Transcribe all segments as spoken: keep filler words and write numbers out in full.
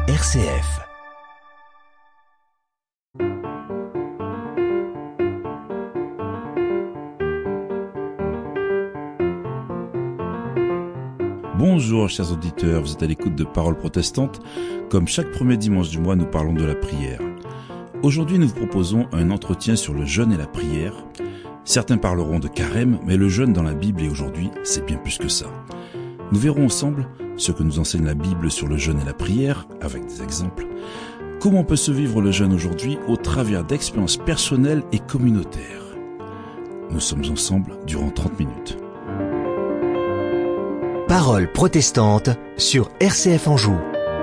R C F. Bonjour chers auditeurs, vous êtes à l'écoute de Paroles protestantes. Comme chaque premier dimanche du mois, nous parlons de la prière. Aujourd'hui, nous vous proposons un entretien sur le jeûne et la prière. Certains parleront de carême, mais le jeûne dans la Bible et aujourd'hui, c'est bien plus que ça. Nous verrons ensemble ce que nous enseigne la Bible sur le jeûne et la prière, avec des exemples. Comment peut se vivre le jeûne aujourd'hui au travers d'expériences personnelles et communautaires. Nous sommes ensemble durant trente minutes. Paroles protestantes sur R C F Anjou.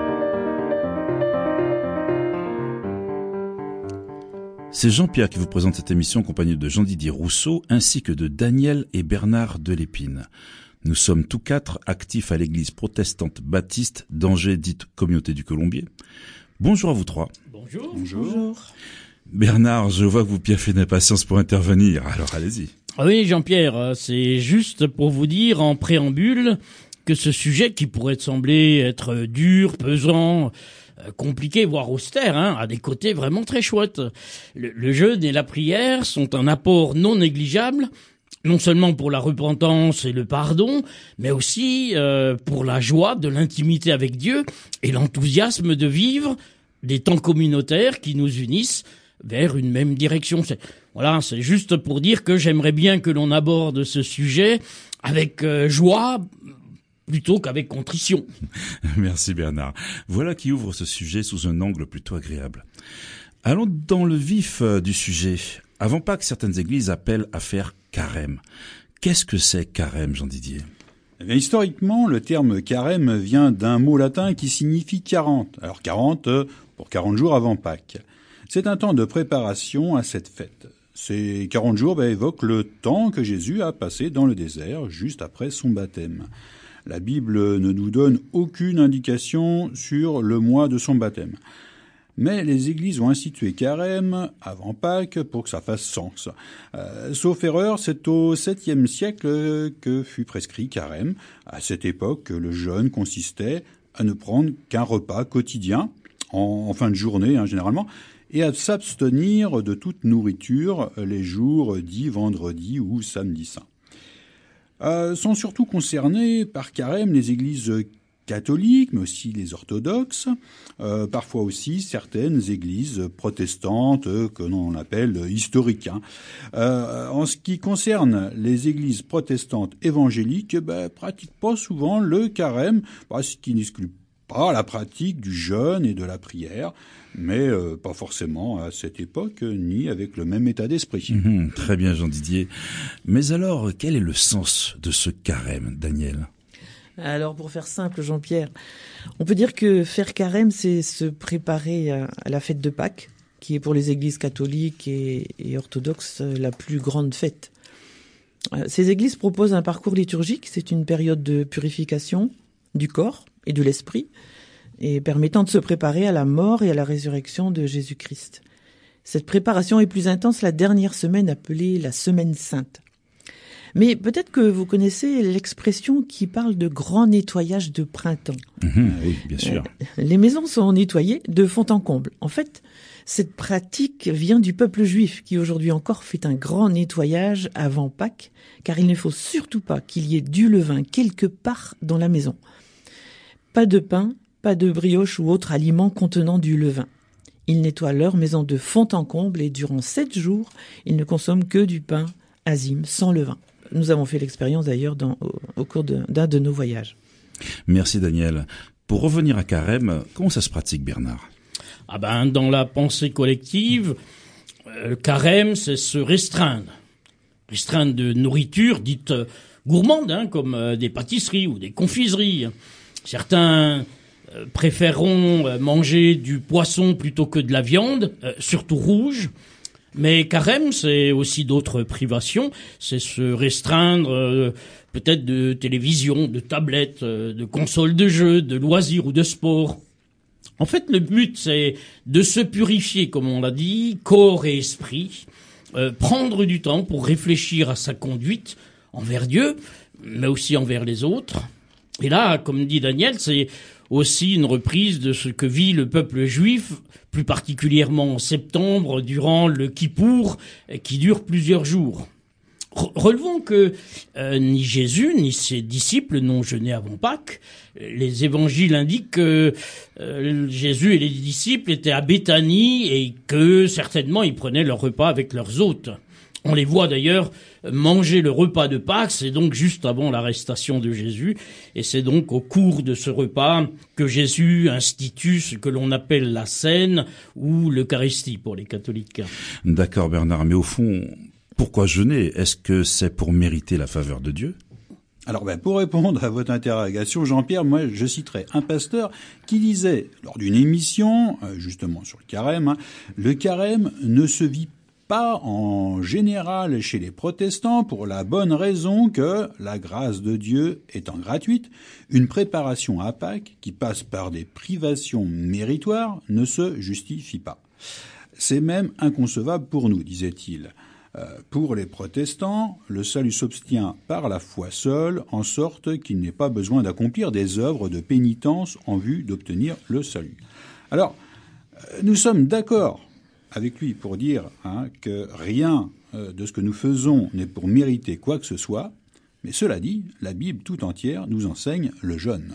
C'est Jean-Pierre qui vous présente cette émission accompagné de Jean-Didier Rousseau ainsi que de Daniel et Bernard Delépine. Nous sommes tous quatre actifs à l'église protestante baptiste d'Angers, dite Communauté du Colombier. Bonjour à vous trois. Bonjour. Bonjour. Bonjour. Bernard, je vois que vous piaffez d'impatience pour intervenir, alors allez-y. Oui, Jean-Pierre, c'est juste pour vous dire en préambule que ce sujet qui pourrait sembler être dur, pesant, compliqué, voire austère, hein, a des côtés vraiment très chouettes. Le, le jeûne et la prière sont un apport non négligeable, non seulement pour la repentance et le pardon, mais aussi euh, pour la joie de l'intimité avec Dieu et l'enthousiasme de vivre des temps communautaires qui nous unissent vers une même direction. C'est, voilà, c'est juste pour dire que j'aimerais bien que l'on aborde ce sujet avec euh, joie plutôt qu'avec contrition. Merci Bernard. Voilà qui ouvre ce sujet sous un angle plutôt agréable. Allons dans le vif euh, du sujet. Avant Pâques, certaines églises appellent à faire carême. Qu'est-ce que c'est carême, Jean-Didier ? Eh bien, historiquement, le terme carême vient d'un mot latin qui signifie quarante. Alors quarante euh, pour quarante jours avant Pâques. C'est un temps de préparation à cette fête. Ces quarante jours ben, évoquent le temps que Jésus a passé dans le désert, juste après son baptême. La Bible ne nous donne aucune indication sur le mois de son baptême. Mais les églises ont institué carême avant Pâques pour que ça fasse sens. Euh, sauf erreur, c'est au septième siècle que fut prescrit carême. À cette époque, le jeûne consistait à ne prendre qu'un repas quotidien, en, en fin de journée hein, généralement, et à s'abstenir de toute nourriture les jours dits vendredi ou samedi saint. Euh, sont surtout concernés par carême les églises catholiques, mais aussi les orthodoxes, euh, parfois aussi certaines églises protestantes euh, que l'on appelle historiques. Hein. Euh, en ce qui concerne les églises protestantes évangéliques, ben, pratiquent pas souvent le carême, bah, ce qui n'exclut pas la pratique du jeûne et de la prière, mais euh, pas forcément à cette époque, ni avec le même état d'esprit. Mmh, très bien Jean-Didier. Mais alors, quel est le sens de ce carême, Daniel ? Alors, pour faire simple, Jean-Pierre, on peut dire que faire carême, c'est se préparer à la fête de Pâques, qui est pour les églises catholiques et, et orthodoxes la plus grande fête. Ces églises proposent un parcours liturgique, c'est une période de purification du corps et de l'esprit, et permettant de se préparer à la mort et à la résurrection de Jésus-Christ. Cette préparation est plus intense la dernière semaine appelée la Semaine Sainte. Mais peut-être que vous connaissez l'expression qui parle de grand nettoyage de printemps. Mmh, oui, bien sûr. Euh, les maisons sont nettoyées de fond en comble. En fait, cette pratique vient du peuple juif qui aujourd'hui encore fait un grand nettoyage avant Pâques, car il ne faut surtout pas qu'il y ait du levain quelque part dans la maison. Pas de pain, pas de brioche ou autre aliment contenant du levain. Ils nettoient leur maison de fond en comble et durant sept jours, ils ne consomment que du pain azime sans levain. Nous avons fait l'expérience d'ailleurs dans, au, au cours de, d'un de nos voyages. Merci Daniel. Pour revenir à carême, comment ça se pratique Bernard ? Ah ben, dans la pensée collective, euh, carême, c'est se restreindre. Restreindre de nourriture dite euh, gourmande, hein, comme euh, des pâtisseries ou des confiseries. Certains euh, préféreront euh, manger du poisson plutôt que de la viande, euh, surtout rouge. Mais carême, c'est aussi d'autres privations. C'est se restreindre euh, peut-être de télévision, de tablettes, euh, de consoles de jeux, de loisirs ou de sport. En fait, le but, c'est de se purifier, comme on l'a dit, corps et esprit, euh, prendre du temps pour réfléchir à sa conduite envers Dieu, mais aussi envers les autres. Et là, comme dit Daniel, c'est aussi une reprise de ce que vit le peuple juif, plus particulièrement en septembre, durant le Kippour, qui dure plusieurs jours. Relevons que euh, ni Jésus ni ses disciples n'ont jeûné avant Pâques. Les évangiles indiquent que euh, Jésus et les disciples étaient à Béthanie et que certainement ils prenaient leur repas avec leurs hôtes. On les voit d'ailleurs manger le repas de Pâques, c'est donc juste avant l'arrestation de Jésus, et c'est donc au cours de ce repas que Jésus institue ce que l'on appelle la scène ou l'Eucharistie pour les catholiques. D'accord Bernard, mais au fond, pourquoi jeûner? Est-ce que c'est pour mériter la faveur de Dieu? Alors ben, pour répondre à votre interrogation, Jean-Pierre, moi je citerai un pasteur qui disait lors d'une émission, justement sur le carême, hein, le carême ne se vit pas en général chez les protestants pour la bonne raison que la grâce de Dieu étant gratuite, une préparation à Pâques qui passe par des privations méritoires ne se justifie pas. C'est même inconcevable pour nous, disait-il. Euh, pour les protestants, le salut s'obtient par la foi seule, en sorte qu'il n'est pas besoin d'accomplir des œuvres de pénitence en vue d'obtenir le salut. Alors, euh, nous sommes d'accord avec lui pour dire hein, que rien euh, de ce que nous faisons n'est pour mériter quoi que ce soit, mais cela dit, la Bible tout entière nous enseigne le jeûne.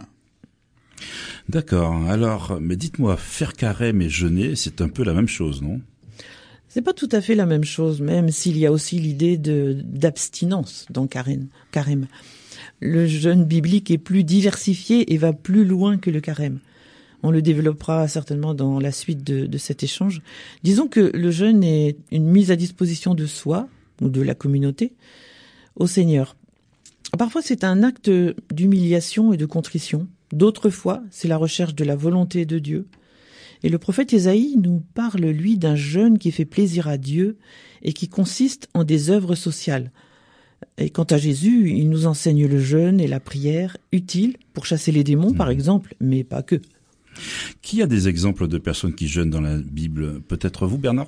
D'accord, alors, mais dites-moi, faire carême et jeûner, c'est un peu la même chose, non ? C'est pas tout à fait la même chose, même s'il y a aussi l'idée de, d'abstinence dans carême. carême. Le jeûne biblique est plus diversifié et va plus loin que le carême. On le développera certainement dans la suite de, de cet échange. Disons que le jeûne est une mise à disposition de soi, ou de la communauté, au Seigneur. Parfois c'est un acte d'humiliation et de contrition. D'autres fois, c'est la recherche de la volonté de Dieu. Et le prophète Ésaïe nous parle, lui, d'un jeûne qui fait plaisir à Dieu et qui consiste en des œuvres sociales. Et quant à Jésus, il nous enseigne le jeûne et la prière, utiles pour chasser les démons, par exemple, mais pas que. Qui a des exemples de personnes qui jeûnent dans la Bible? Peut-être vous, Bernard?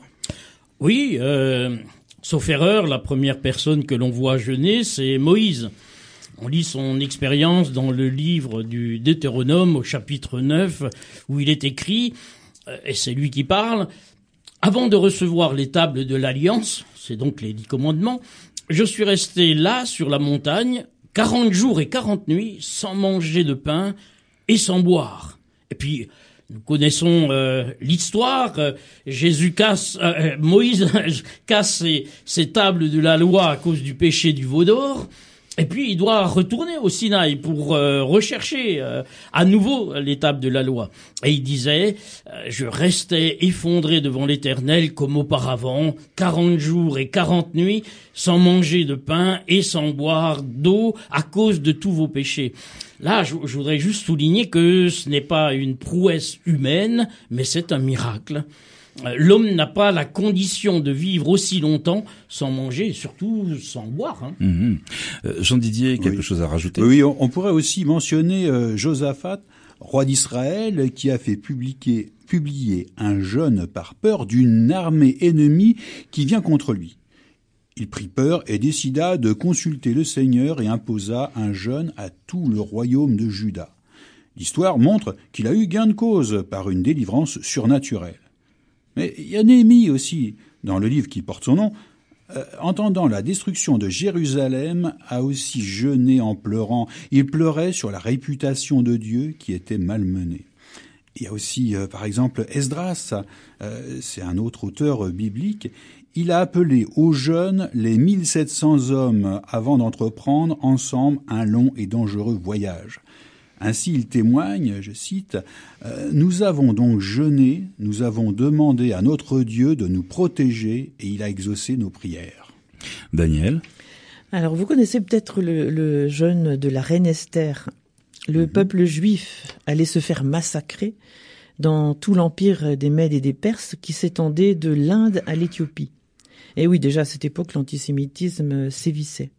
Oui, euh, sauf erreur, la première personne que l'on voit jeûner, c'est Moïse. On lit son expérience dans le livre du Deutéronome au chapitre neuf, où il est écrit, et c'est lui qui parle, « Avant de recevoir les tables de l'Alliance, c'est donc les dix commandements, je suis resté là sur la montagne, quarante jours et quarante nuits, sans manger de pain et sans boire. » Et puis, nous connaissons euh, l'histoire, euh, Jésus casse, euh, Moïse casse ses, ses tables de la loi à cause du péché du veau d'or. Et puis, il doit retourner au Sinaï pour euh, rechercher euh, à nouveau l'étape de la loi. Et il disait, euh, je restais effondré devant l'Éternel comme auparavant, quarante jours et quarante nuits, sans manger de pain et sans boire d'eau à cause de tous vos péchés. Là, je, je voudrais juste souligner que ce n'est pas une prouesse humaine, mais c'est un miracle. L'homme n'a pas la condition de vivre aussi longtemps sans manger et surtout sans boire. Hein. Mmh. Euh, Jean Didier, quelque oui. chose à rajouter? Oui, on, on pourrait aussi mentionner euh, Josaphat, roi d'Israël, qui a fait publier, publier un jeûne par peur d'une armée ennemie qui vient contre lui. Il prit peur et décida de consulter le Seigneur et imposa un jeûne à tout le royaume de Juda. L'histoire montre qu'il a eu gain de cause par une délivrance surnaturelle. Mais il y a Néhémie aussi, dans le livre qui porte son nom, euh, entendant la destruction de Jérusalem, a aussi jeûné en pleurant. Il pleurait sur la réputation de Dieu qui était malmenée. Il y a aussi, euh, par exemple, Esdras, euh, c'est un autre auteur euh, biblique. Il a appelé au jeûne les mille sept cents hommes avant d'entreprendre ensemble un long et dangereux voyage. Ainsi, il témoigne, je cite, euh, « Nous avons donc jeûné, nous avons demandé à notre Dieu de nous protéger et il a exaucé nos prières. » Daniel? Alors, vous connaissez peut-être le, le jeûne de la reine Esther. Le mmh. peuple juif allait se faire massacrer dans tout l'empire des Mèdes et des Perses qui s'étendait de l'Inde à l'Éthiopie. Et oui, déjà à cette époque, l'antisémitisme sévissait.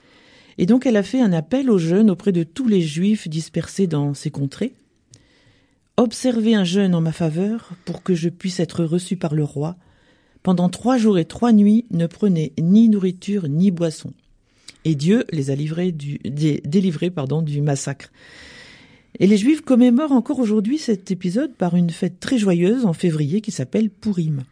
Et donc elle a fait un appel aux jeûne auprès de tous les Juifs dispersés dans ces contrées. « Observez un jeûne en ma faveur pour que je puisse être reçu par le roi. Pendant trois jours et trois nuits, ne prenez ni nourriture ni boisson. » Et Dieu les a livrés du, dé, délivrés pardon, du massacre. Et les Juifs commémorent encore aujourd'hui cet épisode par une fête très joyeuse en février qui s'appelle Pourim.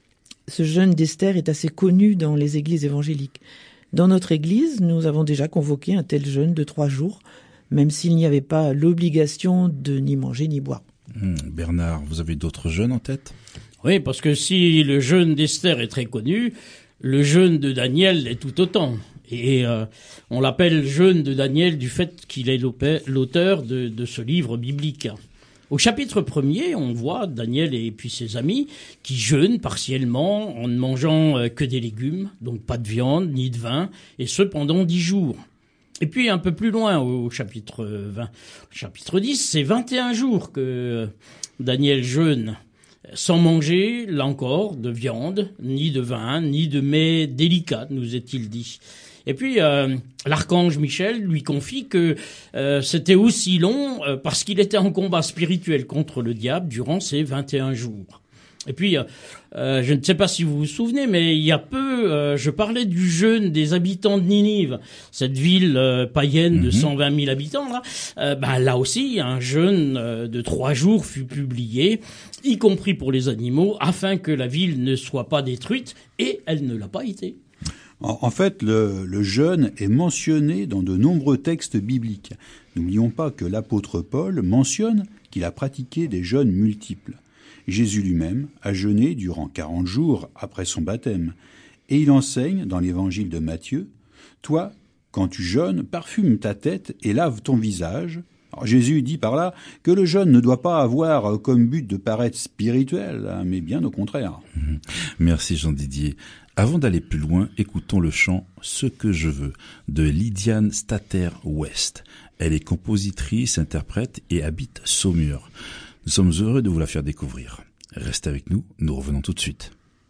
Ce jeûne d'Esther est assez connu dans les églises évangéliques. Dans notre église, nous avons déjà convoqué un tel jeûne de trois jours, même s'il n'y avait pas l'obligation de ni manger ni boire. Hum, Bernard, vous avez d'autres jeûnes en tête ? Oui, parce que si le jeûne d'Esther est très connu, le jeûne de Daniel est tout autant. Et euh, on l'appelle jeûne de Daniel du fait qu'il est l'auteur de, de ce livre biblique. Au chapitre premier, on voit Daniel et puis ses amis qui jeûnent partiellement en ne mangeant euh, que des légumes, donc pas de viande ni de vin, et ce pendant dix jours. Et puis un peu plus loin, au chapitre vingt, chapitre dix, c'est vingt et un jours que Daniel jeûne, sans manger, là encore, de viande, ni de vin, ni de mets délicats, nous est-il dit. Et puis, euh, l'archange Michel lui confie que euh, c'était aussi long euh, parce qu'il était en combat spirituel contre le diable durant ces vingt et un jours. Et puis, euh, euh, je ne sais pas si vous vous souvenez, mais il y a peu, euh, je parlais du jeûne des habitants de Ninive, cette ville euh, païenne de cent vingt mille habitants. Là, euh, bah, là aussi, un jeûne euh, de trois jours fut publié, y compris pour les animaux, afin que la ville ne soit pas détruite, et elle ne l'a pas été. En fait, le, le jeûne est mentionné dans de nombreux textes bibliques. N'oublions pas que l'apôtre Paul mentionne qu'il a pratiqué des jeûnes multiples. Jésus lui-même a jeûné durant quarante jours après son baptême. Et il enseigne dans l'évangile de Matthieu, « Toi, quand tu jeûnes, parfume ta tête et lave ton visage. » Alors Jésus dit par là que le jeûne ne doit pas avoir comme but de paraître spirituel, mais bien au contraire. Merci Jean-Didier. Avant d'aller plus loin, écoutons le chant « Ce que je veux » de Lydiane Stater-West. Elle est compositrice, interprète et habite Saumur. Nous sommes heureux de vous la faire découvrir. Restez avec nous, nous revenons tout de suite.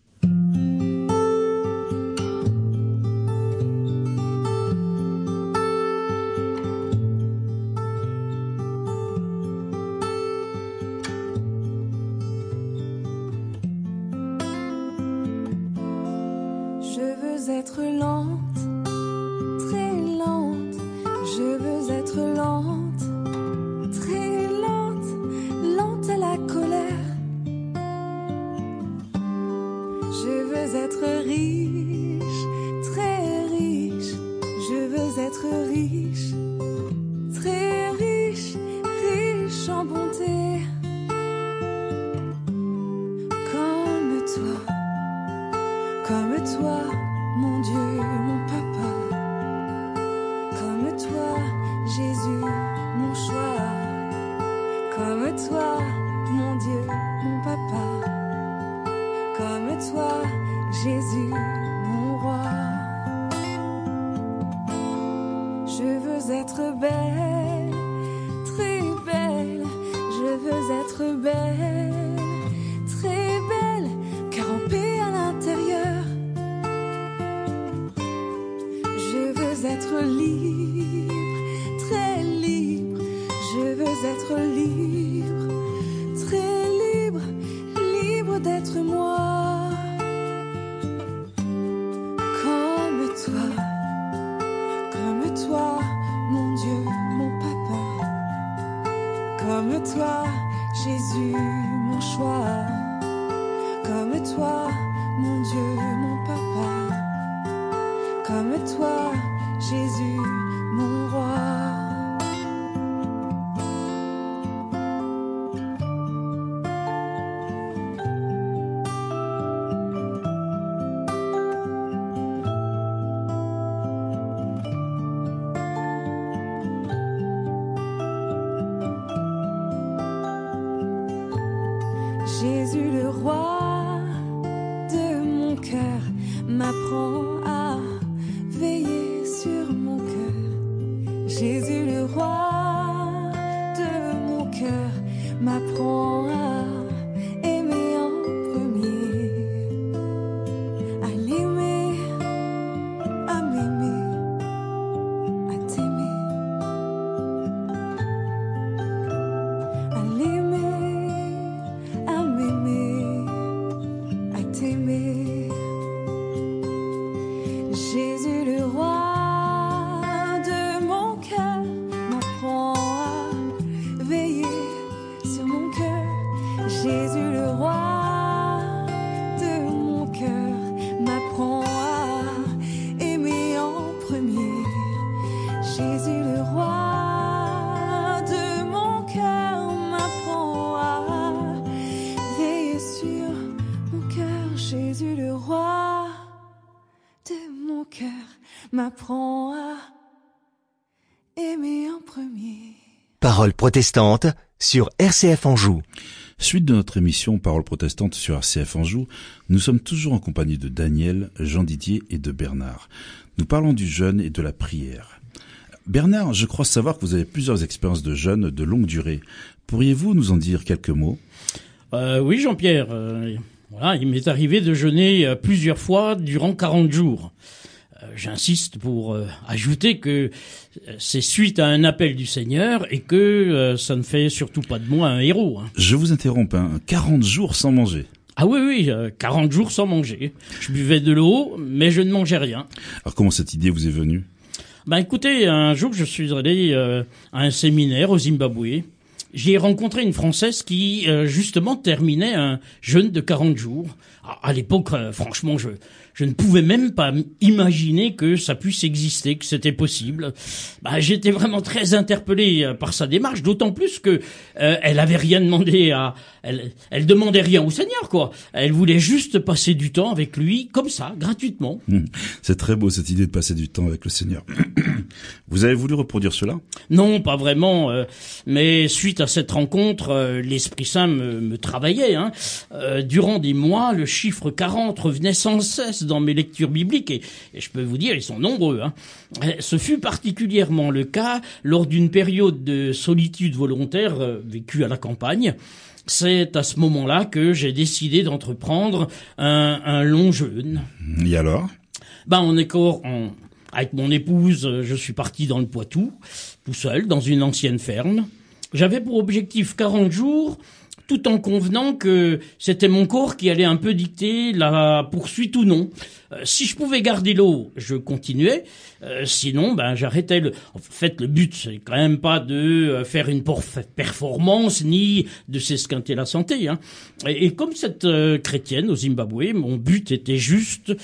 Être lente, très lente, je veux être lente, très lente, lente à la colère. Je veux être riche, très riche, je veux être riche, très riche, riche en bonté. Comme toi, comme toi. Mon Dieu, mon papa, comme toi, Jésus, mon choix, comme toi, mon Dieu, mon papa, comme toi, Jésus, mon roi. Je veux être belle, très belle, je veux être belle, très belle, car en paix à l'intérieur. Être libre, très libre, je veux être libre, très libre, libre d'être moi. Comme toi, comme toi, mon Dieu, mon papa, comme toi, Jésus, mon choix, comme toi, mon Dieu, mon papa, comme toi, Jésus, mon roi. Jésus, le roi de mon cœur, m'apprend à veiller sur mon cœur. Jésus, le roi de mon cœur, m'apprend à aimer en premier, à l'aimer, à m'aimer, à t'aimer, à l'aimer, à m'aimer, à t'aimer. Jésus, le roi de mon cœur, m'apprend à Jésus le roi de mon cœur m'apprend à aimer en premier. Jésus le roi de mon cœur m'apprend à veiller sur mon cœur. Jésus le roi de mon cœur m'apprend à aimer en premier. Paroles protestantes sur R C F Anjou. Suite de notre émission Paroles protestantes sur R C F Anjou, nous sommes toujours en compagnie de Daniel, Jean-Didier et de Bernard. Nous parlons du jeûne et de la prière. Bernard, je crois savoir que vous avez plusieurs expériences de jeûne de longue durée. Pourriez-vous nous en dire quelques mots ? euh, Oui, Jean-Pierre. Euh, voilà, il m'est arrivé de jeûner euh, plusieurs fois durant quarante jours. Euh, j'insiste pour euh, ajouter que euh, c'est suite à un appel du Seigneur et que euh, ça ne fait surtout pas de moi un héros. Hein. Je vous interromps, hein, quarante jours sans manger. Ah oui, oui, euh, quarante jours sans manger. Je buvais de l'eau, mais je ne mangeais rien. Alors comment cette idée vous est venue ? Ben écoutez, un jour je suis allé euh, à un séminaire au Zimbabwe. J'y ai rencontré une Française qui euh, justement terminait un jeûne de quarante jours. À, à l'époque, euh, franchement, je je ne pouvais même pas imaginer que ça puisse exister, que c'était possible. Ben, j'étais vraiment très interpellé euh, par sa démarche, d'autant plus que euh, elle avait rien demandé à, elle, elle demandait rien au Seigneur, quoi. Elle voulait juste passer du temps avec lui, comme ça, gratuitement. Hum, c'est très beau cette idée de passer du temps avec le Seigneur. Vous avez voulu reproduire cela ? Non, pas vraiment. Euh, mais suite à cette rencontre, euh, l'Esprit Saint me, me travaillait. Hein. Euh, durant des mois, le chiffre quarante revenait sans cesse dans mes lectures bibliques et, et je peux vous dire, ils sont nombreux. Hein. Ce fut particulièrement le cas lors d'une période de solitude volontaire euh, vécue à la campagne. C'est à ce moment-là que j'ai décidé d'entreprendre un, un long jeûne. Et alors ? Ben, on est encore en... Avec mon épouse, je suis parti dans le Poitou, tout seul, dans une ancienne ferme. J'avais pour objectif quarante jours, tout en convenant que c'était mon corps qui allait un peu dicter la poursuite ou non. Euh, si je pouvais garder l'eau, je continuais. Euh, sinon, ben j'arrêtais. Le... En fait, le but, c'est quand même pas de faire une performance ni de s'esquinter la santé. Hein. Et, et comme cette euh, chrétienne au Zimbabwe, mon but était juste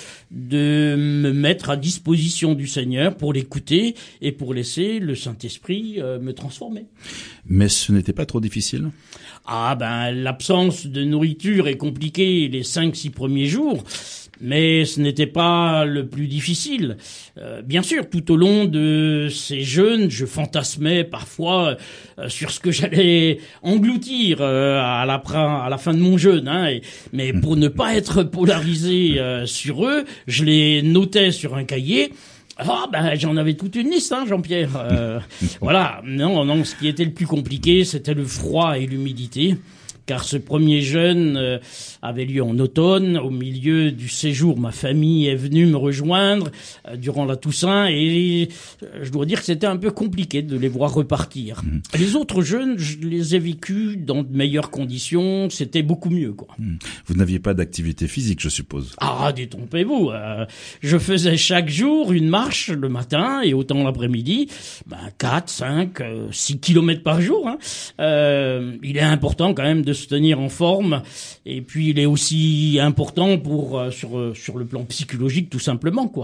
de me mettre à disposition du Seigneur pour l'écouter et pour laisser le Saint-Esprit euh, me transformer. Mais ce n'était pas trop difficile ? Ah ben, l'absence de nourriture est compliquée les cinq, six premiers jours, mais ce n'était pas le plus difficile. Euh, bien sûr, tout au long de ces jeûnes, je fantasmais parfois euh, sur ce que j'allais engloutir euh, à, la, à la fin de mon jeûne. Hein, et, mais pour ne pas être polarisé euh, sur eux, je les notais sur un cahier. Ah ben j'en avais toute une liste, hein, Jean-Pierre. Euh, voilà. Non, non. Ce qui était le plus compliqué, c'était le froid et l'humidité, car ce premier jeûne euh, avait lieu en automne. Au milieu du séjour, ma famille est venue me rejoindre euh, durant la Toussaint, et euh, je dois dire que c'était un peu compliqué de les voir repartir. Mmh. Les autres jeûnes, je les ai vécus dans de meilleures conditions. C'était beaucoup mieux, quoi. Mmh. Vous n'aviez pas d'activité physique, je suppose. Ah, détrompez-vous. Euh, je faisais chaque jour une marche le matin et autant l'après-midi. Ben, quatre, cinq, six kilomètres par jour. Hein. Euh, il est important quand même de se tenir en forme, et puis il est aussi important pour euh, sur euh, sur le plan psychologique, tout simplement, quoi.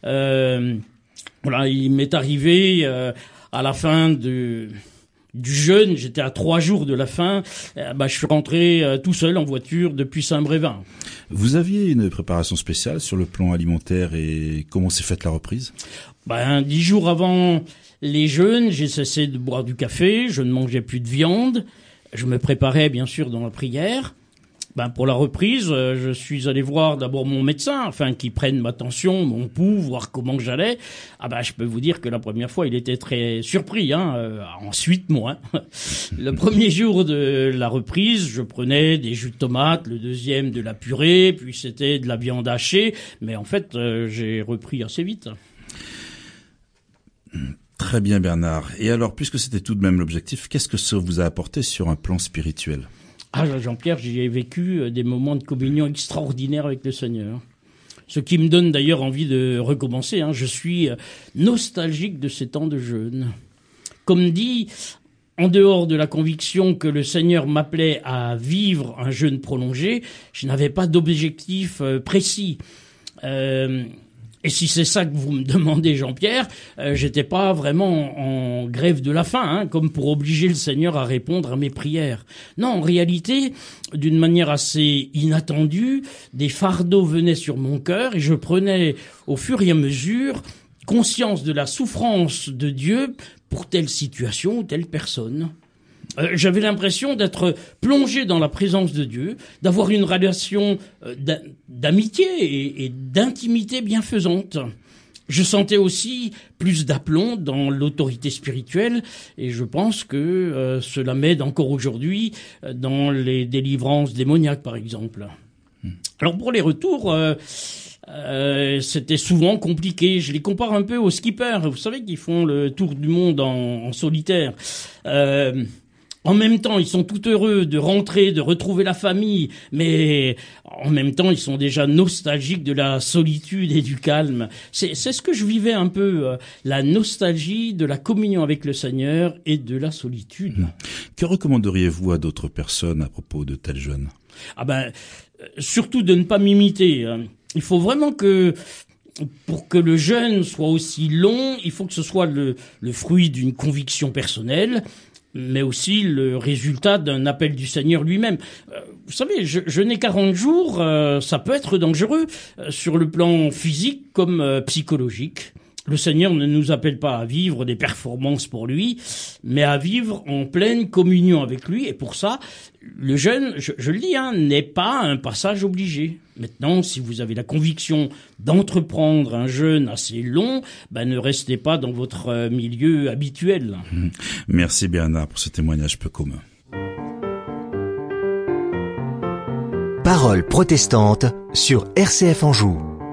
Euh, voilà, il m'est arrivé euh, à la fin de du jeûne, j'étais à trois jours de la fin, euh, bah, je suis rentré euh, tout seul en voiture depuis Saint-Brévin. Vous aviez une préparation spéciale sur le plan alimentaire, et comment s'est faite la reprise ? Ben, dix jours avant les jeûnes, j'ai cessé de boire du café, je ne mangeais plus de viande. Je me préparais bien sûr dans la prière. Ben pour la reprise, euh, je suis allé voir d'abord mon médecin, afin qu'il prenne ma tension, mon pouls, voir comment j'allais. Ah ben je peux vous dire que la première fois, il était très surpris. Hein. Euh, ensuite, moi, le premier jour de la reprise, je prenais des jus de tomates, le deuxième de la purée, puis c'était de la viande hachée. Mais en fait, euh, j'ai repris assez vite. Très bien, Bernard. Et alors, puisque c'était tout de même l'objectif, qu'est-ce que ça vous a apporté sur un plan spirituel ? Ah, Jean-Pierre, j'ai vécu des moments de communion extraordinaires avec le Seigneur. Ce qui me donne d'ailleurs envie de recommencer. Hein. Je suis nostalgique de ces temps de jeûne. Comme dit en dehors de la conviction que le Seigneur m'appelait à vivre un jeûne prolongé, je n'avais pas d'objectif euh, précis. Euh, et si c'est ça que vous me demandez, Jean-Pierre, euh, j'étais pas vraiment en grève de la faim, hein, comme pour obliger le Seigneur à répondre à mes prières. Non, en réalité, d'une manière assez inattendue, des fardeaux venaient sur mon cœur et je prenais au fur et à mesure conscience de la souffrance de Dieu pour telle situation ou telle personne. Euh, j'avais l'impression d'être plongé dans la présence de Dieu, d'avoir une relation euh, d'amitié et, et d'intimité bienfaisante. Je sentais aussi plus d'aplomb dans l'autorité spirituelle et je pense que euh, cela m'aide encore aujourd'hui euh, dans les délivrances démoniaques, par exemple. Mmh. Alors pour les retours... Euh, Euh, c'était souvent compliqué. Je les compare un peu aux skippers, vous savez, qui font le tour du monde en, en solitaire. Euh, en même temps, ils sont tout heureux de rentrer, de retrouver la famille, mais en même temps, ils sont déjà nostalgiques de la solitude et du calme. C'est, c'est ce que je vivais un peu, euh, la nostalgie de la communion avec le Seigneur et de la solitude. Mmh. Que recommanderiez-vous à d'autres personnes à propos de tels jeunes ? Ah ben, surtout de ne pas m'imiter. Hein. Il faut vraiment que, pour que le jeûne soit aussi long, il faut que ce soit le, le fruit d'une conviction personnelle, mais aussi le résultat d'un appel du Seigneur lui-même. Euh, vous savez, je, jeûner quarante jours, euh, ça peut être dangereux, euh, sur le plan physique comme euh, psychologique. Le Seigneur ne nous appelle pas à vivre des performances pour lui, mais à vivre en pleine communion avec lui. Et pour ça, le jeûne, je, je le dis, hein, n'est pas un passage obligé. Maintenant, si vous avez la conviction d'entreprendre un jeûne assez long, ben ne restez pas dans votre milieu habituel. Merci Bernard pour ce témoignage peu commun. Parole protestante sur R C F Anjou.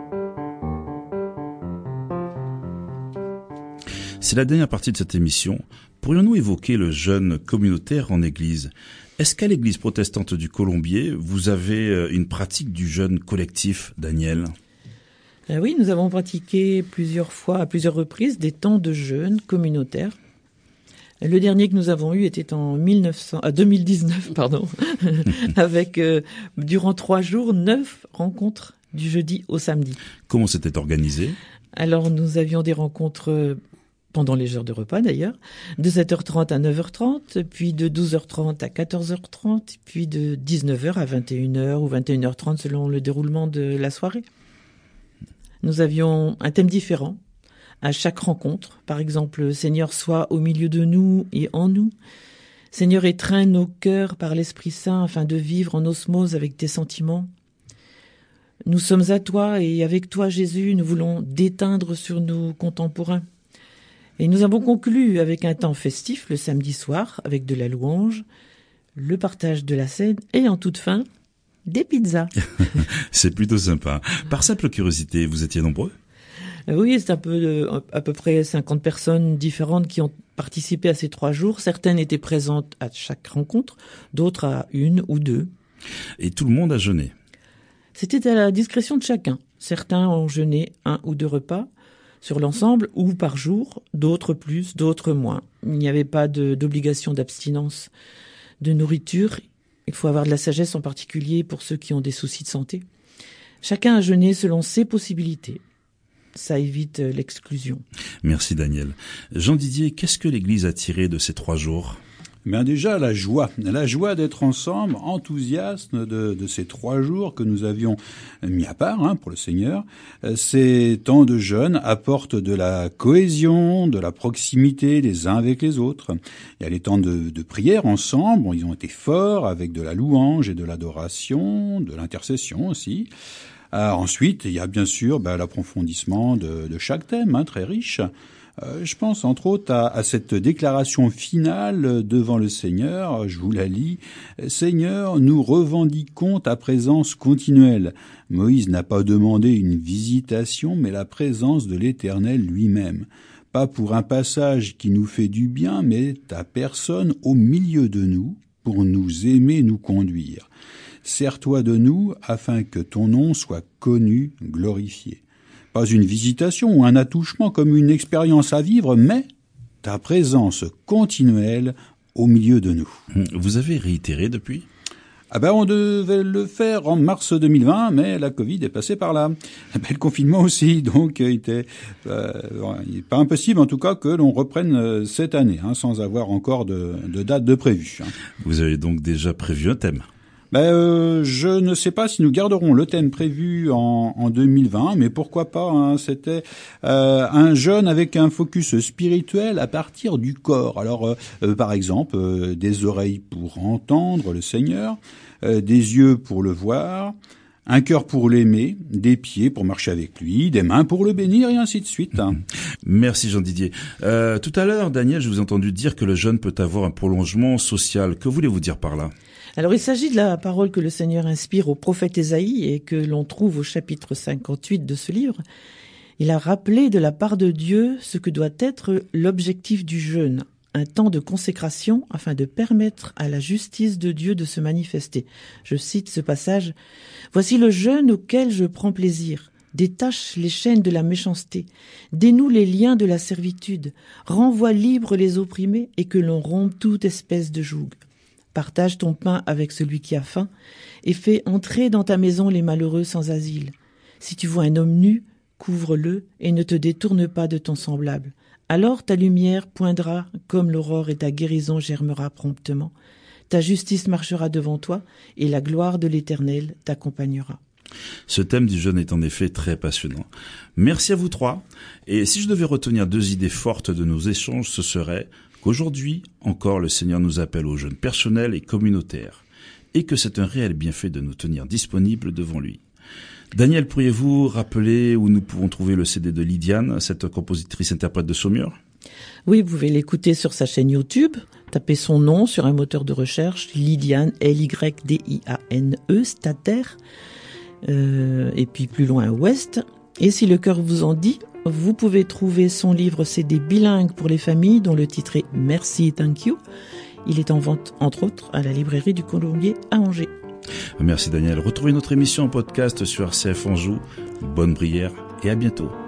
C'est la dernière partie de cette émission. Pourrions-nous évoquer le jeûne communautaire en Église ? Est-ce qu'à l'Église protestante du Colombier, vous avez une pratique du jeûne collectif, Daniel ? Euh, oui, nous avons pratiqué plusieurs fois, à plusieurs reprises, des temps de jeûne communautaire. Le dernier que nous avons eu était en mille neuf cents, ah, deux mille dix-neuf, pardon, avec euh, durant trois jours, neuf rencontres du jeudi au samedi. Comment c'était organisé ? Alors, nous avions des rencontres pendant les heures de repas d'ailleurs, de sept heures trente à neuf heures trente, puis de douze heures trente à quatorze heures trente, puis de dix-neuf heures à vingt et une heures ou vingt et une heures trente selon le déroulement de la soirée. Nous avions un thème différent à chaque rencontre. Par exemple, Seigneur, sois au milieu de nous et en nous. Seigneur, étreins nos cœurs par l'Esprit Saint afin de vivre en osmose avec tes sentiments. Nous sommes à toi et avec toi, Jésus, nous voulons déteindre sur nos contemporains. Et nous avons conclu avec un temps festif le samedi soir, avec de la louange, le partage de la scène et en toute fin, des pizzas. C'est plutôt sympa. Par simple curiosité, vous étiez nombreux ? Oui, c'est un peu de, à peu près cinquante personnes différentes qui ont participé à ces trois jours. Certaines étaient présentes à chaque rencontre, d'autres à une ou deux. Et tout le monde a jeûné ? C'était à la discrétion de chacun. Certains ont jeûné un ou deux repas sur l'ensemble ou par jour, d'autres plus, d'autres moins. Il n'y avait pas de, d'obligation d'abstinence de nourriture. Il faut avoir de la sagesse, en particulier pour ceux qui ont des soucis de santé. Chacun a jeûné selon ses possibilités. Ça évite l'exclusion. Merci Daniel. Jean Didier, qu'est-ce que l'Église a tiré de ces trois jours ? Ben déjà la joie, la joie d'être ensemble, enthousiasme de, de ces trois jours que nous avions mis à part hein, pour le Seigneur. Ces temps de jeûne apportent de la cohésion, de la proximité les uns avec les autres. Il y a les temps de, de prière ensemble, bon, ils ont été forts avec de la louange et de l'adoration, de l'intercession aussi. Euh, ensuite, il y a bien sûr ben, l'approfondissement de, de chaque thème, hein, très riche. Euh, je pense entre autres à, à cette déclaration finale devant le Seigneur, je vous la lis. « Seigneur, nous revendiquons ta présence continuelle. » Moïse n'a pas demandé une visitation, mais la présence de l'Éternel lui-même. Pas pour un passage qui nous fait du bien, mais ta personne au milieu de nous, pour nous aimer, nous conduire. Sers-toi de nous, afin que ton nom soit connu, glorifié. Pas une visitation ou un attouchement comme une expérience à vivre, mais ta présence continuelle au milieu de nous. Vous avez réitéré depuis ? Ah ben, on devait le faire en mars deux mille vingt, mais la Covid est passée par là. Ben, le confinement aussi, donc il était euh, il est pas impossible en tout cas que l'on reprenne cette année, hein, sans avoir encore de, de date de prévue. Hein. Vous avez donc déjà prévu un thème ? Ben, euh, je ne sais pas si nous garderons le thème prévu en, en deux mille vingt, mais pourquoi pas, hein, c'était euh, un jeûne avec un focus spirituel à partir du corps. Alors, euh, euh, par exemple, euh, des oreilles pour entendre le Seigneur, euh, des yeux pour le voir, un cœur pour l'aimer, des pieds pour marcher avec lui, des mains pour le bénir, et ainsi de suite. Hein. Merci Jean-Didier. Euh, tout à l'heure, Daniel, je vous ai entendu dire que le jeûne peut avoir un prolongement social. Que voulez-vous dire par là ? Alors il s'agit de la parole que le Seigneur inspire au prophète Ésaïe et que l'on trouve au chapitre cinquante-huit de ce livre. Il a rappelé de la part de Dieu ce que doit être l'objectif du jeûne, un temps de consécration afin de permettre à la justice de Dieu de se manifester. Je cite ce passage. « Voici le jeûne auquel je prends plaisir. Détache les chaînes de la méchanceté, dénoue les liens de la servitude, renvoie libres les opprimés et que l'on rompe toute espèce de joug. Partage ton pain avec celui qui a faim et fais entrer dans ta maison les malheureux sans asile. Si tu vois un homme nu, couvre-le et ne te détourne pas de ton semblable. Alors ta lumière poindra comme l'aurore et ta guérison germera promptement. Ta justice marchera devant toi et la gloire de l'Éternel t'accompagnera. » Ce thème du jeûne est en effet très passionnant. Merci à vous trois. Et si je devais retenir deux idées fortes de nos échanges, ce serait qu'aujourd'hui encore le Seigneur nous appelle au jeûne personnel et communautaire, et que c'est un réel bienfait de nous tenir disponibles devant lui. Daniel, pourriez-vous rappeler où nous pouvons trouver le C D de Lydiane, cette compositrice-interprète de Saumur ? Oui, vous pouvez l'écouter sur sa chaîne YouTube. Tapez son nom sur un moteur de recherche, Lydiane, L Y D I A N E, Stater, euh, et puis plus loin Ouest. Et si le cœur vous en dit, vous pouvez trouver son livre C D bilingue pour les familles dont le titre est Merci et Thank You. Il est en vente, entre autres, à la librairie du Colombier à Angers. Merci Daniel. Retrouvez notre émission en podcast sur R C F Anjou. Bonne prière et à bientôt.